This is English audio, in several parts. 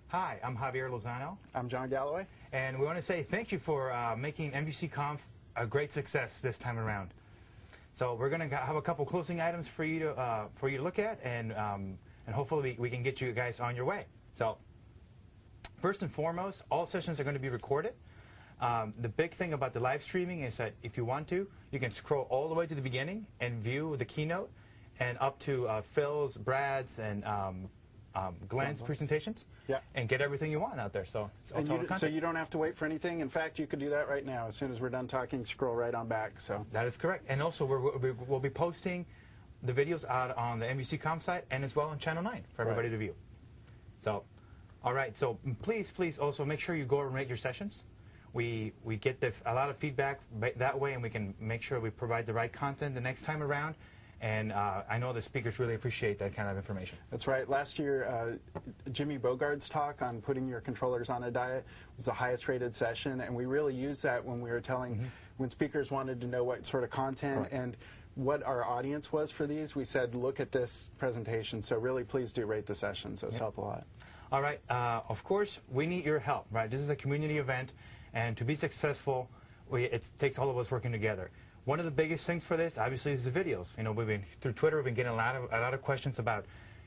Hi, I'm Javier Lozano. I'm John Galloway. And we want to say thank you for making MVC Conf a great success this time around. So we're going to have a couple closing items for you to look at, and hopefully we can get you guys on your way. So first and foremost, all sessions are going to be recorded. The big thing about the live streaming is that if you want to, you can scroll all the way to the beginning and view the keynote and up to Phil's, Brad's, and Glenn's presentations, and get everything you want out there. So it's all total content. So you don't have to wait for anything. In fact, you could do that right now. As soon as we're done talking, scroll right on back. So that is correct. And also, we'll be posting the videos out on the MVC Com site and as well on Channel 9 for everybody to view. So, all right. So please also make sure you go and rate your sessions. We get a lot of feedback that way, and we can make sure we provide the right content the next time around. And I know the speakers really appreciate that kind of information. That's right. Last year, Jimmy Bogard's talk on putting your controllers on a diet was the highest rated session, and we really used that when we were telling, when speakers wanted to know what sort of content and what our audience was for these, we said, look at this presentation. So really, please do rate the sessions. Those help a lot. All right. Of course, we need your help, right? This is a community event, and to be successful, it takes all of us working together. One of the biggest things for this, obviously, is the videos. You know, through Twitter, we've been getting a lot of questions about,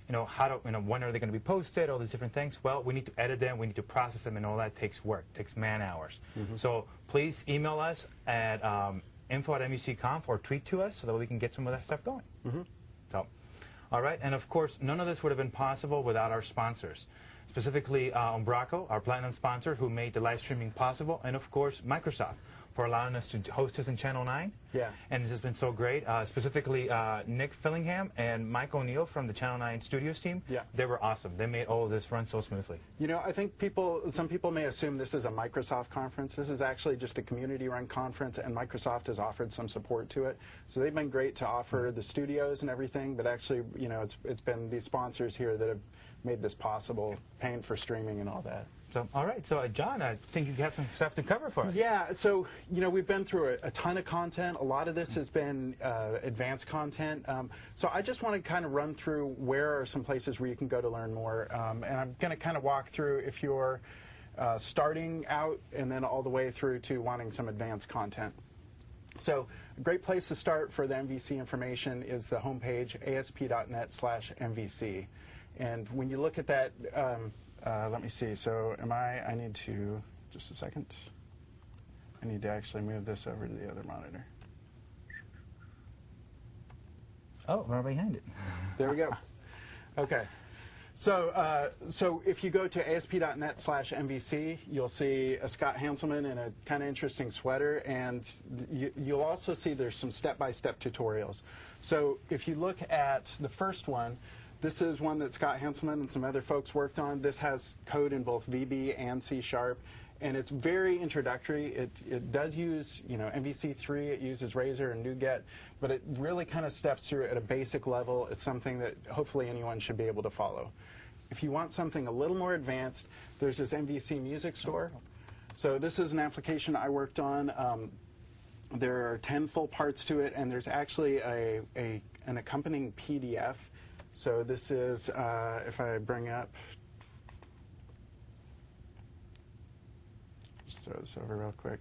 when are they going to be posted, all these different things. Well, we need to edit them, we need to process them, and all that takes work, takes man-hours. So please email us at info@MVCconf or tweet to us so that we can get some of that stuff going. So, all right, and of course, none of this would have been possible without our sponsors. Specifically, Umbraco, our platinum sponsor, who made the live streaming possible, and of course, Microsoft, for allowing us to host us in Channel 9. And this has been so great. Specifically, Nick Fillingham and Mike O'Neill from the Channel 9 Studios team, they were awesome. They made all of this run so smoothly. You know, I think some people may assume this is a Microsoft conference. This is actually just a community-run conference, and Microsoft has offered some support to it. So they've been great to offer the studios and everything, but actually, you know, it's been these sponsors here that have made this possible, paying for streaming and all that. So, all right. So, John, I think you have some stuff to cover for us. Yeah. So, you know, we've been through a ton of content. A lot of this has been advanced content. So I just want to kind of run through where are some places where you can go to learn more. And I'm going to kind of walk through if you're starting out and then all the way through to wanting some advanced content. So a great place to start for the MVC information is the homepage, asp.net/MVC. And when you look at that, let me see. So I need to, just a second. I need to actually move this over to the other monitor. Oh, right behind it. There we go. Okay. So if you go to asp.net/MVC, you'll see a Scott Hanselman in a kind of interesting sweater, and you'll also see there's some step-by-step tutorials. So if you look at the first one, this is one that Scott Hanselman and some other folks worked on. This has code in both VB and C#, and it's very introductory. It does use, you know, MVC3, it uses Razor and NuGet, but it really kind of steps through at a basic level. It's something that hopefully anyone should be able to follow. If you want something a little more advanced, there's this MVC Music Store. So this is an application I worked on. There are 10 full parts to it, and there's actually an accompanying PDF. So this is, if I bring up, just throw this over real quick.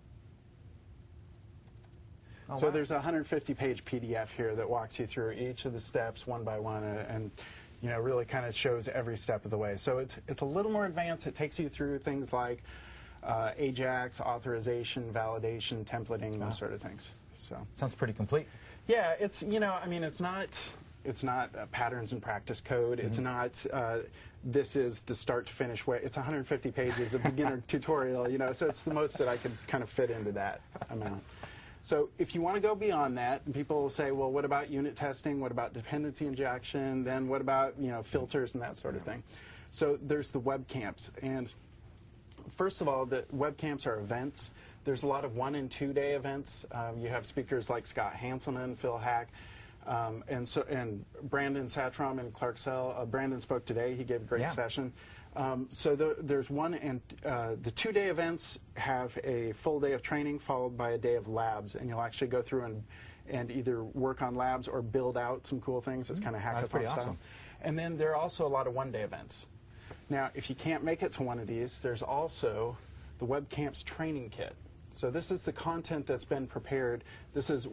So there's a 150-page PDF here that walks you through each of the steps one by one, and you know, really kind of shows every step of the way. So it's a little more advanced. It takes you through things like AJAX, authorization, validation, templating, those sort of things. So sounds pretty complete. Yeah, it's, you know, I mean, it's not patterns and practice code. It's not, this is the start to finish way. It's 150 pages of beginner tutorial, you know, so it's the most that I could kind of fit into that amount. So if you want to go beyond that, people will say, well, what about unit testing? What about dependency injection? Then what about, you know, filters and that sort of thing? So there's the web camps. And first of all, the web camps are events. There's a lot of 1- and 2-day events. You have speakers like Scott Hanselman, Phil Hack, and Brandon Satrom and Clark Sell. Brandon spoke today. He gave a great session. So there's one, and the 2-day events have a full day of training followed by a day of labs, and you'll actually go through and either work on labs or build out some cool things. It's kind of hackathon style. Awesome. And then there are also a lot of 1-day events. Now, if you can't make it to one of these, there's also the WebCamps training kit. So this is the content that's been prepared. This is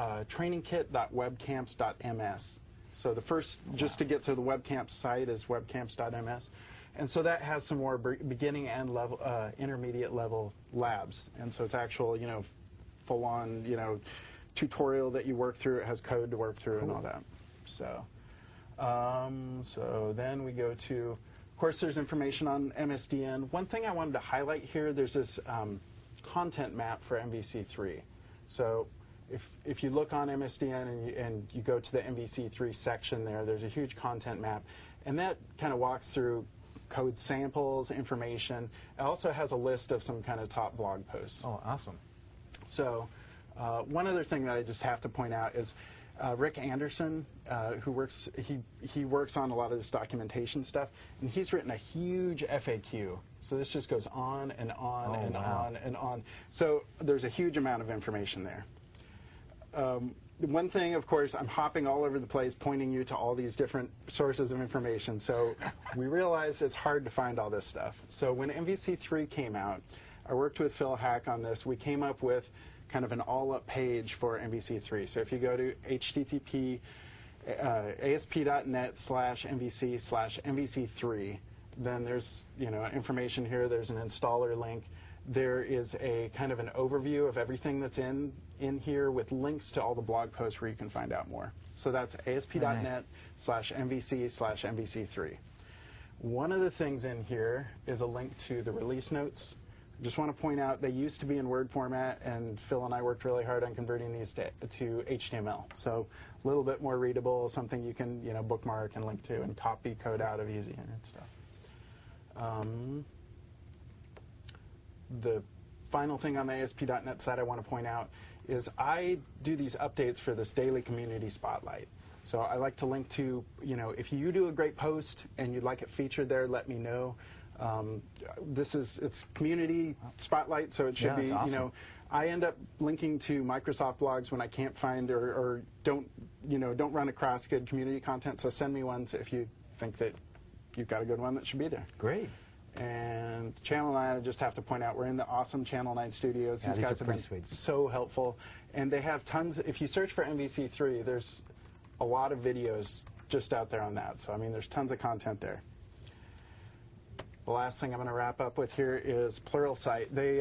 trainingkit.webcamps.ms. So the first, just to get to the WebCamps site, is webcamps.ms. And so that has some more beginning and level, intermediate level labs. And so it's actual, full-on, tutorial that you work through. It has code to work through and all that. So, so then we go to, of course, there's information on MSDN. One thing I wanted to highlight here, there's this content map for MVC3. So if you look on MSDN and you go to the MVC3 section there's a huge content map. And that kind of walks through code samples, information. It also has a list of some kind of top blog posts. Oh, awesome. So one other thing that I just have to point out is Rick Anderson, who works, he works on a lot of this documentation stuff, and he's written a huge FAQ. So this just goes on and on and on and on. So there's a huge amount of information there. One thing, of course, I'm hopping all over the place, pointing you to all these different sources of information. So we realize it's hard to find all this stuff. So when MVC3 came out, I worked with Phil Hack on this. We came up with kind of an all-up page for MVC3. So if you go to http asp.net/mvc/MVC3, then there's information here. There's an installer link. There is a kind of an overview of everything that's in here with links to all the blog posts where you can find out more. So that's asp.net/mvc/MVC3. One of the things in here is a link to the release notes. I just want to point out they used to be in Word format, and Phil and I worked really hard on converting these to HTML. So a little bit more readable, something you can bookmark and link to and copy code out of easy and stuff. The final thing on the ASP.NET side I want to point out is I do these updates for this daily community spotlight. So I like to link to, if you do a great post and you'd like it featured there, let me know. It's community spotlight, so it should be, awesome. I end up linking to Microsoft blogs when I can't find or don't run across good community content. So send me ones if you think that you've got a good one that should be there. Great. And Channel 9, I just have to point out, we're in the awesome Channel 9 studios. Yeah, these guys have been sweet. so helpful. And they have tons, if you search for MVC3, there's a lot of videos just out there on that. So, there's tons of content there. The last thing I'm going to wrap up with here is Pluralsight. They,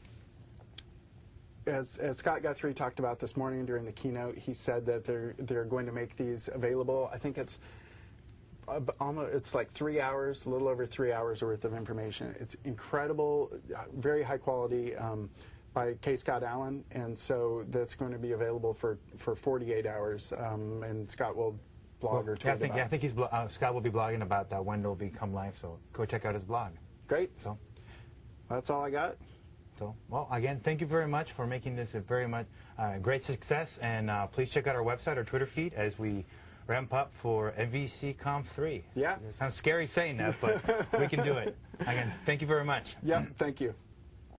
as Scott Guthrie talked about this morning during the keynote, he said that they're going to make these available. I think it's like 3 hours, a little over 3 hours worth of information. It's incredible, very high quality by K. Scott Allen, and so that's going to be available for 48 hours, and Scott will blog or tweet about it. I think Scott will be blogging about that when it'll become live, so go check out his blog. Great. So that's all I got. So, well, again, thank you very much for making this a very much great success, and please check out our website, our Twitter feed, as we ramp up for MVC Conf 3. Yeah. It sounds scary saying that, but we can do it. Again, thank you very much. Yeah, thank you.